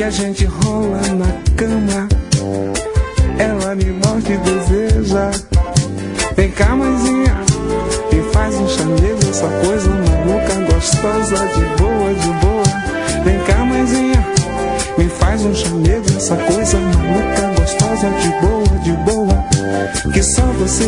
a gente rola na cama, ela me morde e deseja. Vem cá, mãezinha, me faz um chamego, essa coisa maluca, gostosa, de boa, de boa. Vem cá, mãezinha, me faz um chamego, essa coisa maluca, gostosa, de boa, de boa. Que só você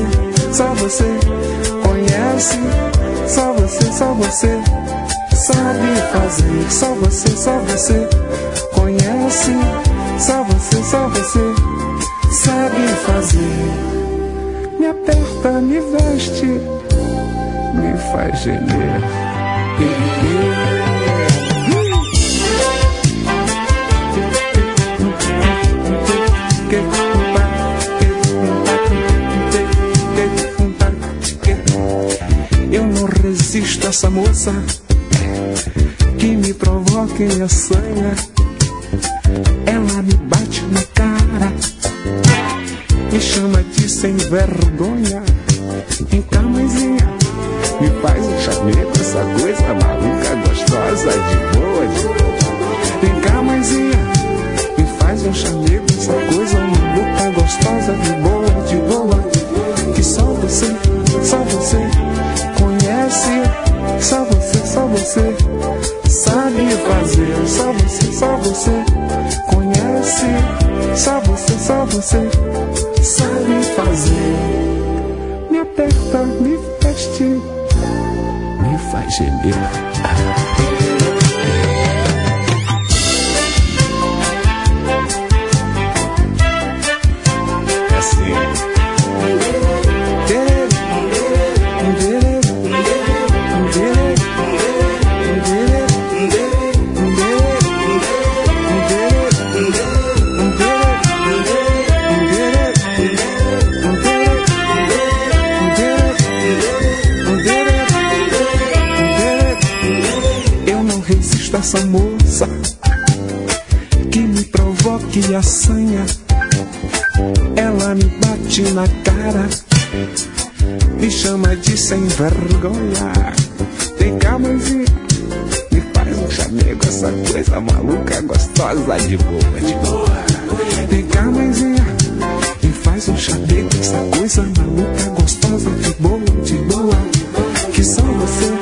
conhece, só você sabe fazer. Só você conhece, só você sabe fazer. Me aperta, me veste, me faz gemer. Eu não resisto a essa moça que me provoca e me assanha. Ela me bate na cara, me chama de sem vergonha. Vem cá, mãezinha, me faz um chamego, essa coisa maluca, gostosa, de boa, de boa. Vem cá, mãezinha, me faz um chamego, essa coisa maluca, gostosa, de boa, de boa. Que só você conhece, só você sabe fazer. Só você conhece, só você sabe fazer. Me aperta, me veste, me faz gemer. Essa moça que me provoca e assanha, ela me bate na cara, me chama de sem vergonha. Vem cá, mãezinha, me faz um chamego, essa coisa maluca, gostosa, de boa, de boa. Vem cá, mãezinha, me faz um chamego, essa coisa maluca, gostosa, de boa, de boa. Que só você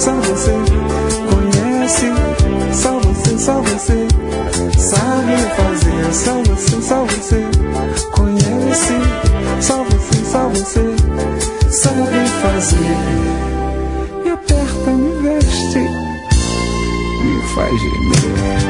conhece, só você sabe fazer. Só você conhece, só você sabe fazer. Me aperta, me veste, me faz gemer.